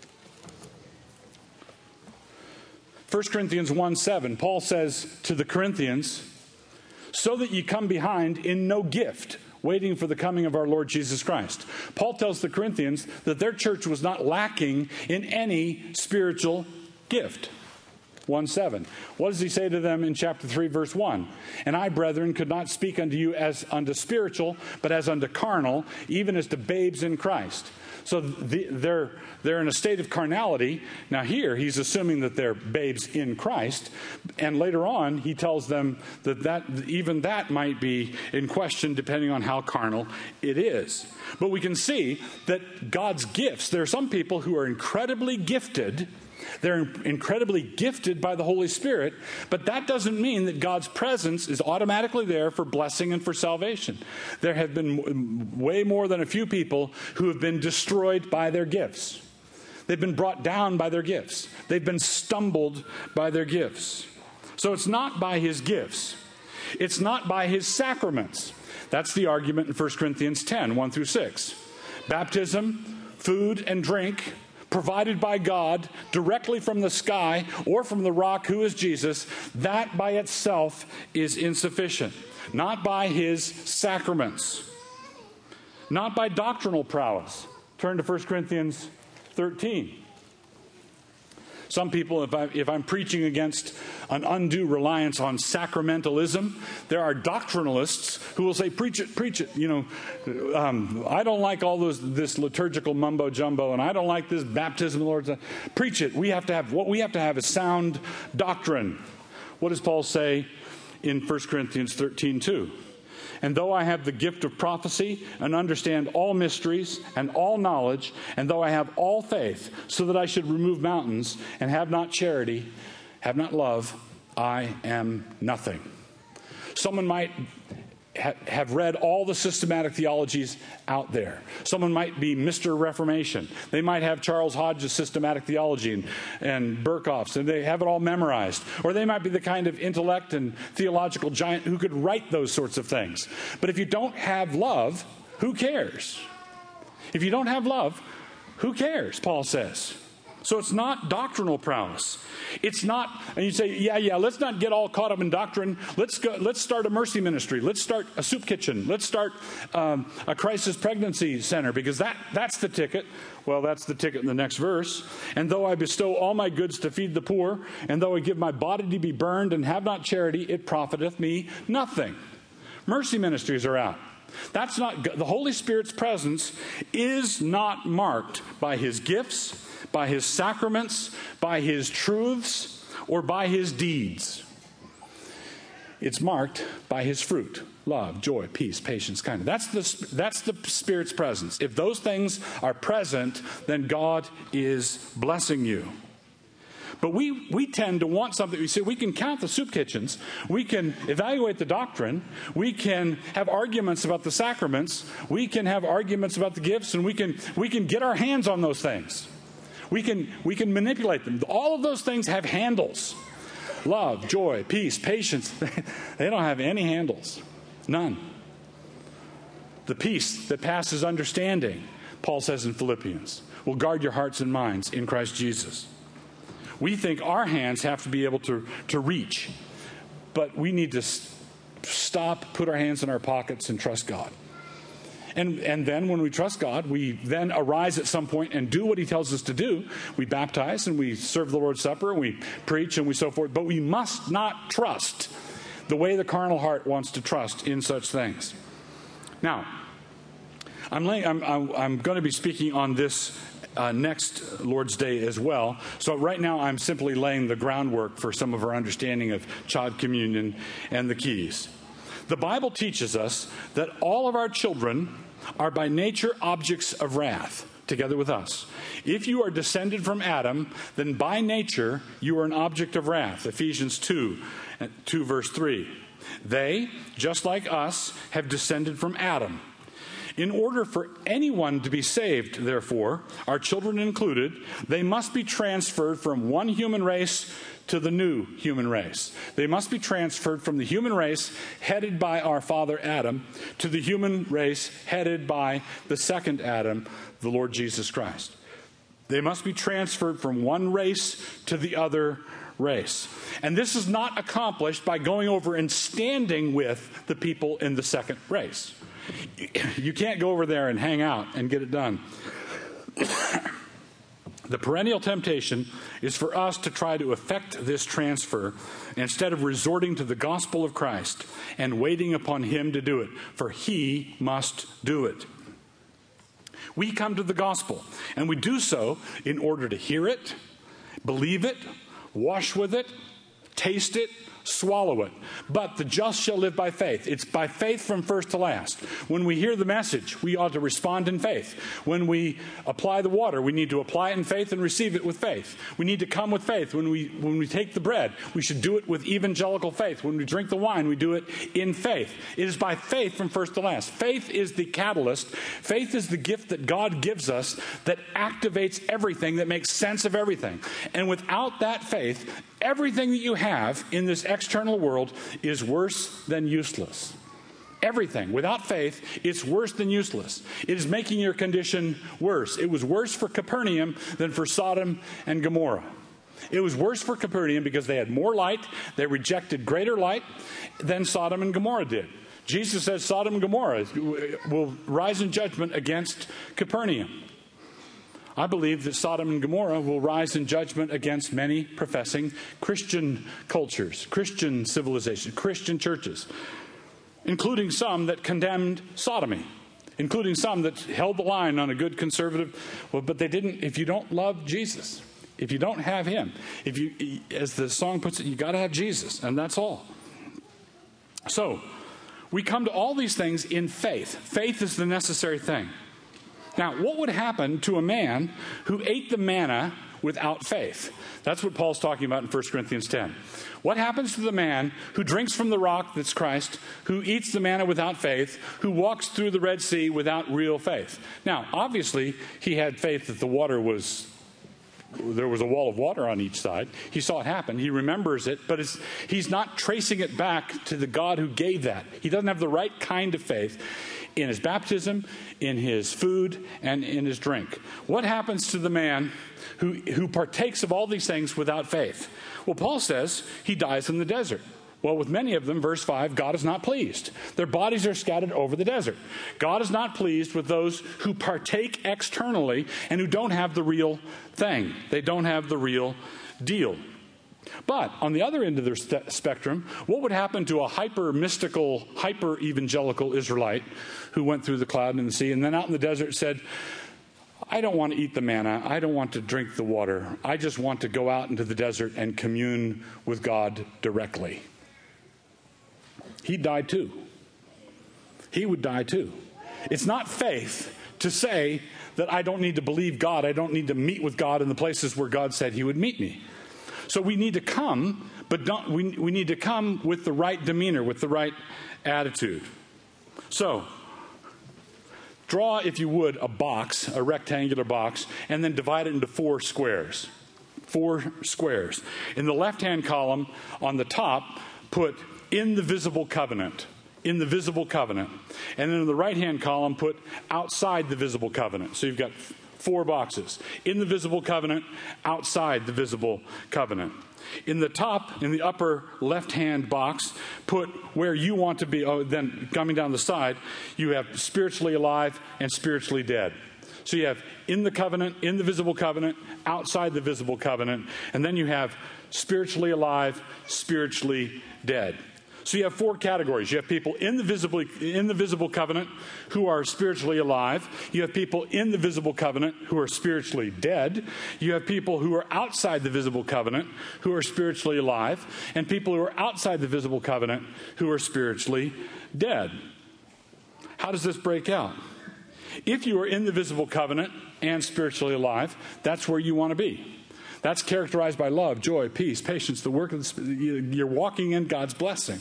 First Corinthians one seven, Paul says to the Corinthians, so that ye come behind in no gift, waiting for the coming of our Lord Jesus Christ. Paul tells the Corinthians that their church was not lacking in any spiritual gift. one seven. What does he say to them in chapter three, verse one? And I, brethren, could not speak unto you as unto spiritual, but as unto carnal, even as to babes in Christ. So the, they're, they're in a state of carnality. Now here, he's assuming that they're babes in Christ. And later on, he tells them that, that even that might be in question depending on how carnal it is. But we can see that God's gifts, there are some people who are incredibly gifted. They're incredibly gifted by the Holy Spirit, but that doesn't mean that God's presence is automatically there for blessing and for salvation. There have been way more than a few people who have been destroyed by their gifts. They've been brought down by their gifts. They've been stumbled by their gifts. So it's not by his gifts. It's not by his sacraments. That's the argument in First Corinthians ten, one through six. Baptism, food, and drink provided by God directly from the sky or from the rock who is Jesus, that by itself is insufficient. Not by his sacraments. Not by doctrinal prowess. Turn to First Corinthians thirteen. Some people, if, I, if I'm preaching against an undue reliance on sacramentalism, there are doctrinalists who will say, preach it, preach it. You know, um, I don't like all those this liturgical mumbo jumbo, and I don't like this baptism of the Lord's. Preach it. We have to have what we have to have is sound doctrine. What does Paul say in First Corinthians thirteen two? And though I have the gift of prophecy and understand all mysteries and all knowledge, and though I have all faith, so that I should remove mountains, and have not charity, have not love, I am nothing. Someone might ha- have read all the systematic theologies out there. Someone might be Mister Reformation. They might have Charles Hodge's systematic theology and, and Berkhoff's, and they have it all memorized. Or they might be the kind of intellect and theological giant who could write those sorts of things. But if you don't have love, who cares? If you don't have love, who cares, Paul says. So it's not doctrinal prowess. It's not, and you say, yeah, yeah, let's not get all caught up in doctrine. Let's go, let's start a mercy ministry. Let's start a soup kitchen. Let's start um, a crisis pregnancy center, because that, that's the ticket. Well, that's the ticket in the next verse. And though I bestow all my goods to feed the poor, and though I give my body to be burned and have not charity, it profiteth me nothing. Mercy ministries are out. That's not, the Holy Spirit's presence is not marked by his gifts, by his sacraments, by his truths, or by his deeds. It's marked by his fruit: love, joy, peace, patience, kindness. That's the, that's the Spirit's presence. If those things are present, then God is blessing you. But we, we tend to want something. We say we can count the soup kitchens. We can evaluate the doctrine. We can have arguments about the sacraments. We can have arguments about the gifts, and we can, we can get our hands on those things. We can, we can manipulate them. All of those things have handles. Love, joy, peace, patience. They don't have any handles. None. The peace that passes understanding, Paul says in Philippians, will guard your hearts and minds in Christ Jesus. We think our hands have to be able to, to reach, but we need to stop, put our hands in our pockets, and trust God. And, and then when we trust God, we then arise at some point and do what he tells us to do. We baptize and we serve the Lord's Supper and we preach and we so forth. But we must not trust the way the carnal heart wants to trust in such things. Now, I'm, laying, I'm, I'm, I'm going to be speaking on this Uh, next Lord's Day as well. So right now I'm simply laying the groundwork for some of our understanding of child communion and the keys. The Bible teaches us that all of our children are by nature objects of wrath, together with us. If you are descended from Adam, then by nature you are an object of wrath. Ephesians two, two verse three. They, just like us, have descended from Adam. In order for anyone to be saved, therefore, our children included, they must be transferred from one human race to the new human race. They must be transferred from the human race headed by our father Adam to the human race headed by the second Adam, the Lord Jesus Christ. They must be transferred from one race to the other race. And this is not accomplished by going over and standing with the people in the second race. You can't go over there and hang out and get it done. The perennial temptation is for us to try to effect this transfer instead of resorting to the gospel of Christ and waiting upon him to do it, for he must do it. We come to the gospel, and we do so in order to hear it, believe it, wash with it, taste it, swallow it. But the just shall live by faith. It's by faith from first to last. When we hear the message, we ought to respond in faith. When we apply the water, we need to apply it in faith and receive it with faith. We need to come with faith. When we when we take the bread, we should do it with evangelical faith. When we drink the wine, we do it in faith. It is by faith from first to last. Faith is the catalyst. Faith is the gift that God gives us that activates everything, that makes sense of everything. And without that faith, everything that you have in this external world is worse than useless. Everything. Without faith, it's worse than useless. It is making your condition worse. It was worse for Capernaum than for Sodom and Gomorrah. It was worse for Capernaum because they had more light. They rejected greater light than Sodom and Gomorrah did. Jesus says Sodom and Gomorrah will rise in judgment against Capernaum. I believe that Sodom and Gomorrah will rise in judgment against many professing Christian cultures, Christian civilizations, Christian churches, including some that condemned sodomy, including some that held the line on a good conservative, well, but they didn't. If you don't love Jesus, if you don't have him, if you, as the song puts it, you got to have Jesus, and that's all. So, we come to all these things in faith. Faith is the necessary thing. Now, what would happen to a man who ate the manna without faith? That's what Paul's talking about in First Corinthians ten. What happens to the man who drinks from the rock that's Christ, who eats the manna without faith, who walks through the Red Sea without real faith? Now, obviously, he had faith that the water was, there was a wall of water on each side. He saw it happen. He remembers it, but it's, he's not tracing it back to the God who gave that. He doesn't have the right kind of faith in his baptism, in his food, and in his drink. What happens to the man who, who partakes of all these things without faith? Well, Paul says he dies in the desert. Well, with many of them, verse five, God is not pleased. Their bodies are scattered over the desert. God is not pleased with those who partake externally and who don't have the real thing. They don't have the real deal. But on the other end of the st- spectrum, what would happen to a hyper-mystical, hyper-evangelical Israelite who went through the cloud and the sea and then out in the desert said, I don't want to eat the manna. I don't want to drink the water. I just want to go out into the desert and commune with God directly. He'd die too. He would die too. It's not faith to say that I don't need to believe God. I don't need to meet with God in the places where God said he would meet me. So we need to come, but don't, we, we need to come with the right demeanor, with the right attitude. So, draw, if you would, a box, a rectangular box, and then divide it into four squares. Four squares. In the left-hand column, on the top, put in the visible covenant. In the visible covenant. And then in the right-hand column, put outside the visible covenant. So you've got four boxes. In the visible covenant, outside the visible covenant. In the top, in the upper left-hand box, put where you want to be. Oh, then coming down the side, you have spiritually alive and spiritually dead. So you have in the covenant, in the visible covenant, outside the visible covenant, and then you have spiritually alive, spiritually dead. So you have four categories. You have people in the visible in the visible covenant who are spiritually alive. You have people in the visible covenant who are spiritually dead. You have people who are outside the visible covenant who are spiritually alive, and people who are outside the visible covenant who are spiritually dead. How does this break out? If you are in the visible covenant and spiritually alive, that's where you want to be. That's characterized by love, joy, peace, patience, the work of the Spirit. You're walking in God's blessing.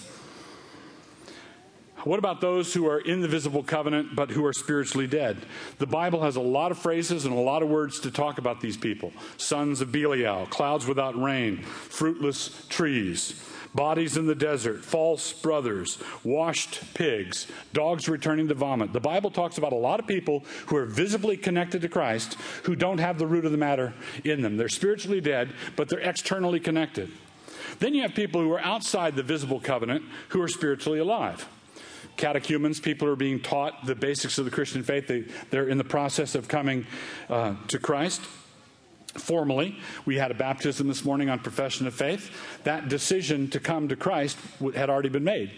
What about those who are in the visible covenant but who are spiritually dead? The Bible has a lot of phrases and a lot of words to talk about these people. Sons of Belial, clouds without rain, fruitless trees, bodies in the desert, false brothers, washed pigs, dogs returning to vomit. The Bible talks about a lot of people who are visibly connected to Christ who don't have the root of the matter in them. They're spiritually dead, but they're externally connected. Then you have people who are outside the visible covenant who are spiritually alive. Catechumens, people who are being taught the basics of the Christian faith. They, they're in the process of coming uh, to Christ. Formally, we had a baptism this morning on profession of faith. That decision to come to Christ had already been made.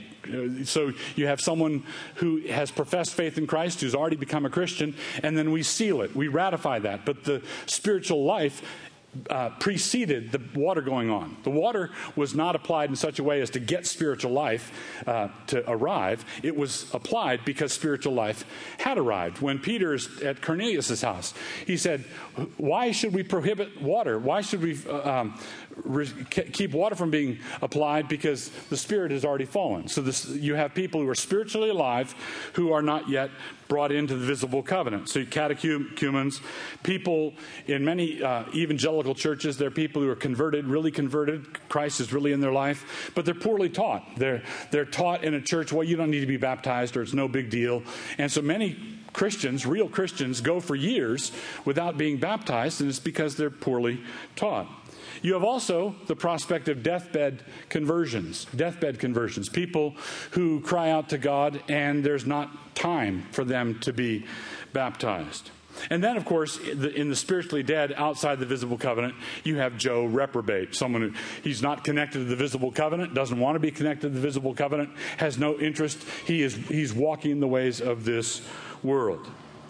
So you have someone who has professed faith in Christ, who's already become a Christian, and then we seal it. We ratify that. But the spiritual life Uh, preceded the water going on. The water was not applied in such a way as to get spiritual life uh, to arrive. It was applied because spiritual life had arrived. When Peter's at Cornelius' house, he said, why should we prohibit water? Why should we uh, um, re- keep water from being applied? Because the Spirit has already fallen. So this, you have people who are spiritually alive who are not yet brought into the visible covenant. So catechumens, people in many uh, evangelical churches, they're people who are converted, really converted. Christ is really in their life, but they're poorly taught. They're, they're taught in a church, well, you don't need to be baptized or it's no big deal. And so many Christians, real Christians, go for years without being baptized, and it's because they're poorly taught. You have also the prospect of deathbed conversions, deathbed conversions, people who cry out to God and there's not time for them to be baptized. And then, of course, in the spiritually dead outside the visible covenant, you have Joe reprobate, someone who he's not connected to the visible covenant, doesn't want to be connected to the visible covenant, has no interest. He is he's walking the ways of this world.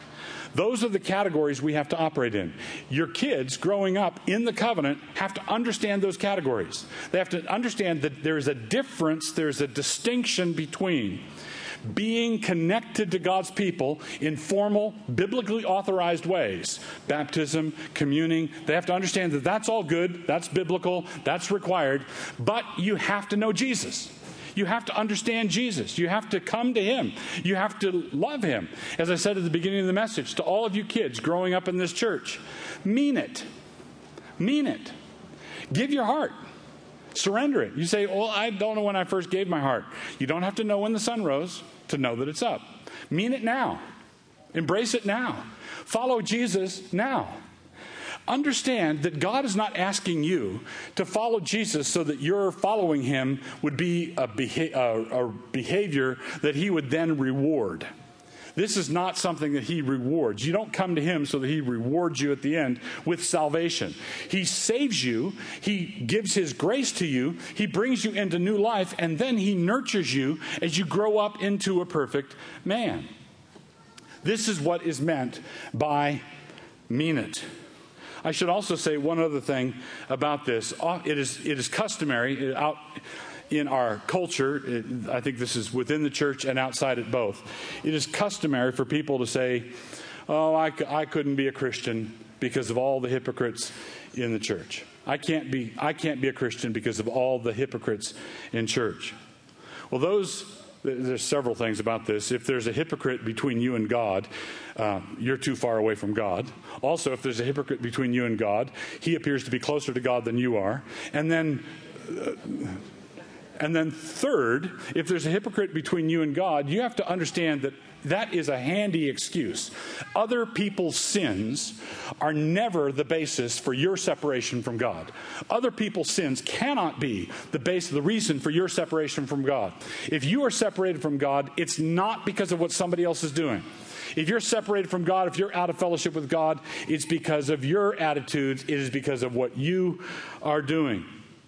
Those are the categories we have to operate in. Your kids growing up in the covenant have to understand those categories. They have to understand that there is a difference, there's a distinction between being connected to God's people in formal, biblically authorized ways. Baptism, communing. They have to understand that that's all good, that's biblical, that's required, but you have to know Jesus. You have to understand Jesus. You have to come to Him. You have to love Him. As I said at the beginning of the message, to all of you kids growing up in this church, mean it. Mean it. Give your heart. Surrender it. You say, well, I don't know when I first gave my heart. You don't have to know when the sun rose to know that it's up. Mean it now. Embrace it now. Follow Jesus now. Understand that God is not asking you to follow Jesus so that your following Him would be a, beha- a, a behavior that He would then reward. This is not something that He rewards. You don't come to Him so that He rewards you at the end with salvation. He saves you. He gives His grace to you. He brings you into new life, and then He nurtures you as you grow up into a perfect man. This is what is meant by mean it. I should also say one other thing about this. It is, it is customary out in our culture, it, I think this is within the church and outside it both. It is customary for people to say, oh, I, I couldn't be a Christian because of all the hypocrites in the church. I can't be, I can't be a Christian because of all the hypocrites in church. Well, those... There's several things about this. If there's a hypocrite between you and God, uh, you're too far away from God. Also, if there's a hypocrite between you and God, he appears to be closer to God than you are. And then, uh, and then third, if there's a hypocrite between you and God, you have to understand that that is a handy excuse. Other people's sins are never the basis for your separation from God. Other people's sins cannot be the base, the reason for your separation from God. If you are separated from God, it's not because of what somebody else is doing. If you're separated from God, if you're out of fellowship with God, it's because of your attitudes. It is because of what you are doing.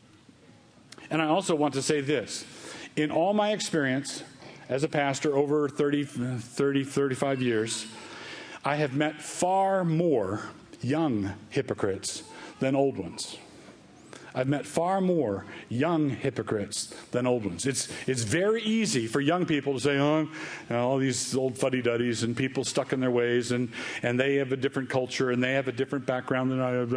And I also want to say this. In all my experience as a pastor over thirty, thirty, thirty-five years, I have met far more young hypocrites than old ones. I've met far more young hypocrites than old ones. It's it's very easy for young people to say, oh, you know, all these old fuddy-duddies and people stuck in their ways, and, and they have a different culture and they have a different background than I have.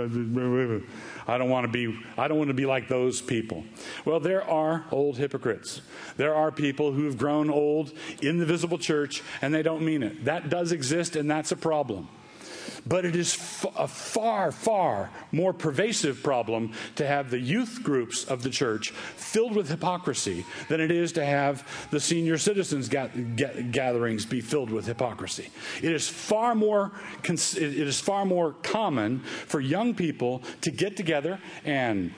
I don't want to be I don't want to be like those people. Well, there are old hypocrites. There are people who have grown old in the visible church and they don't mean it. That does exist, and that's a problem. But it is f- a far, far more pervasive problem to have the youth groups of the church filled with hypocrisy than it is to have the senior citizens ga- ga- gatherings be filled with hypocrisy. It is far more cons- it is far more common for young people to get together and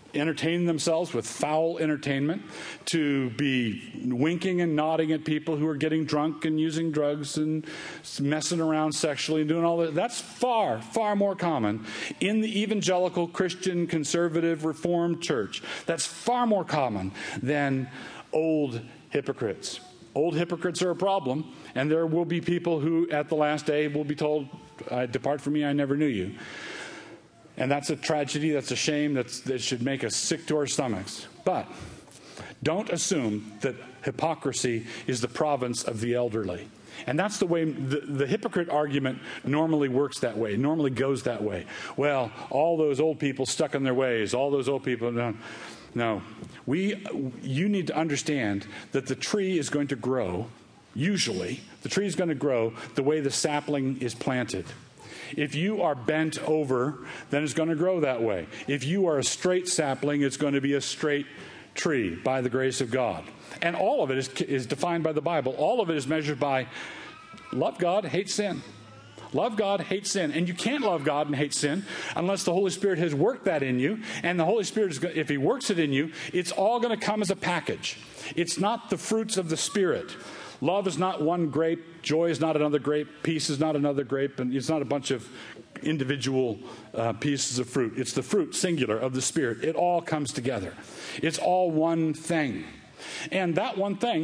entertain themselves with foul entertainment, to be winking and nodding at people who are getting drunk and using drugs and messing around sexually and doing all that. That's far, far more common in the evangelical Christian conservative Reformed church. That's far more common than old hypocrites. Old hypocrites are a problem, and there will be people who at the last day will be told, "Depart from me, I never knew you." And that's a tragedy, that's a shame, that's, that should make us sick to our stomachs. But don't assume that hypocrisy is the province of the elderly. And that's the way the, the hypocrite argument normally works that way, normally goes that way. Well, all those old people stuck in their ways, all those old people... No, no. We, you need to understand that the tree is going to grow, usually, the tree is going to grow the way the sapling is planted. If you are bent over, then it's going to grow that way. If you are a straight sapling, it's going to be a straight tree by the grace of God. And all of it is, is defined by the Bible. All of it is measured by love God, hate sin. Love God, hate sin. And you can't love God and hate sin unless the Holy Spirit has worked that in you. And the Holy Spirit, is, if He works it in you, it's all going to come as a package. It's not the fruits of the Spirit. Love is not one grape. Joy is not another grape. Peace is not another grape. And it's not a bunch of individual uh, pieces of fruit. It's the fruit, singular, of the Spirit. It all comes together. It's all one thing. And that one thing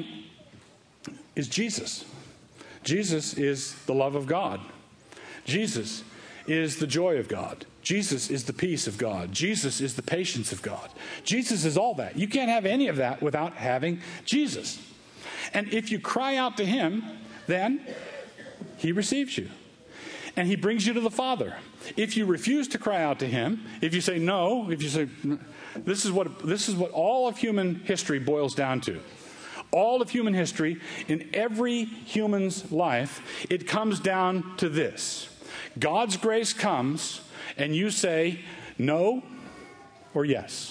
is Jesus. Jesus is the love of God. Jesus is the joy of God. Jesus is the peace of God. Jesus is the patience of God. Jesus is all that. You can't have any of that without having Jesus. And if you cry out to Him, then He receives you. And He brings you to the Father. If you refuse to cry out to Him, if you say no, if you say, this is what, this is what all of human history boils down to. All of human history, in every human's life, it comes down to this. God's grace comes, and you say no or yes.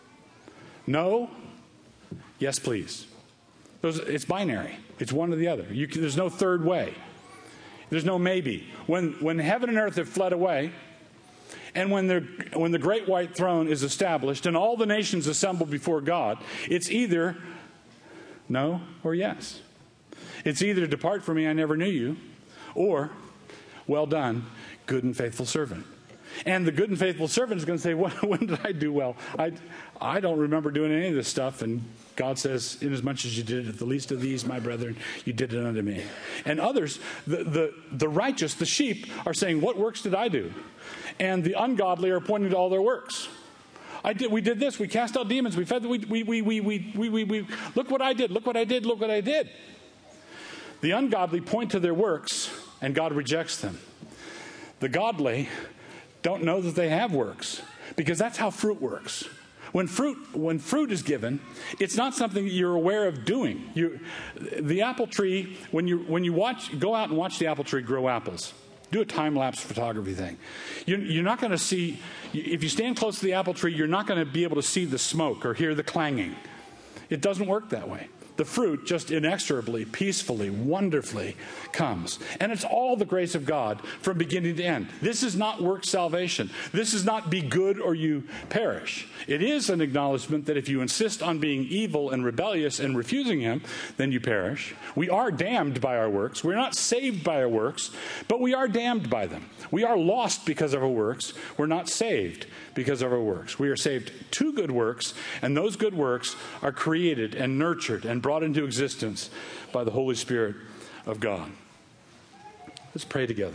No, yes, please. Those, it's binary. It's one or the other. You can, there's no third way. There's no maybe. When, when heaven and earth have fled away, and when, when the great white throne is established, and all the nations assemble before God, it's either no or yes. It's either depart from me, I never knew you, or well done, good and faithful servant. And the good and faithful servant is going to say, when, when did I do well? I, I don't remember doing any of this stuff. And God says, inasmuch as you did it at the least of these, my brethren, you did it unto me. And others, the, the, the righteous, the sheep, are saying, what works did I do? And the ungodly are pointing to all their works. I did. We did this. We cast out demons. We fed. We we we we we we we. we look what I did. Look what I did. Look what I did. The ungodly point to their works, and God rejects them. The godly don't know that they have works, because that's how fruit works. When fruit when fruit is given, it's not something that you're aware of doing. You, the apple tree. When you when you watch, go out and watch the apple tree grow apples. Do a time-lapse photography thing. You're, you're not going to see, if you stand close to the apple tree, you're not going to be able to see the smoke or hear the clanging. It doesn't work that way. The fruit just inexorably, peacefully, wonderfully comes. And it's all the grace of God from beginning to end. This is not work salvation. This is not be good or you perish. It is an acknowledgement that if you insist on being evil and rebellious and refusing Him, then you perish. We are damned by our works. We're not saved by our works, but we are damned by them. We are lost because of our works. We're not saved because of our works. We are saved to good works, and those good works are created and nurtured and brought into existence by the Holy Spirit of God. Let's pray together.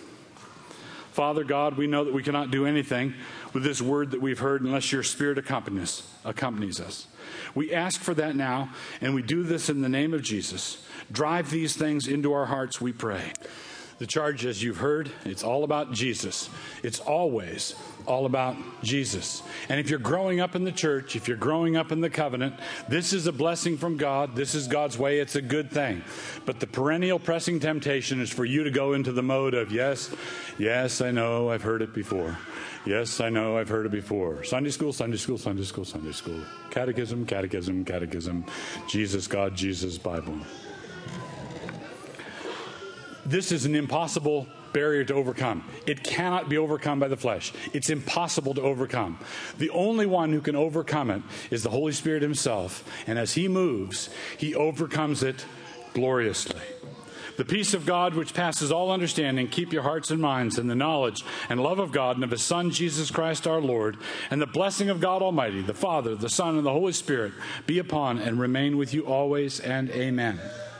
Father God, we know that we cannot do anything with this word that we've heard unless your Spirit accompanies, accompanies us. We ask for that now, and we do this in the name of Jesus. Drive these things into our hearts, we pray. The charge, as you've heard, it's all about Jesus. It's always all about Jesus. And if you're growing up in the church, if you're growing up in the covenant, this is a blessing from God. This is God's way. It's a good thing. But the perennial pressing temptation is for you to go into the mode of, yes, yes, I know, I've heard it before. Yes, I know, I've heard it before. Sunday school, Sunday school, Sunday school, Sunday school. Catechism, catechism, catechism. Jesus, God, Jesus, Bible. This is an impossible barrier to overcome. It cannot be overcome by the flesh. It's impossible to overcome. The only one who can overcome it is the Holy Spirit himself. And as he moves, he overcomes it gloriously. The peace of God, which passes all understanding, keep your hearts and minds in the knowledge and love of God and of his Son, Jesus Christ our Lord, and the blessing of God Almighty, the Father, the Son, and the Holy Spirit be upon and remain with you always, and amen.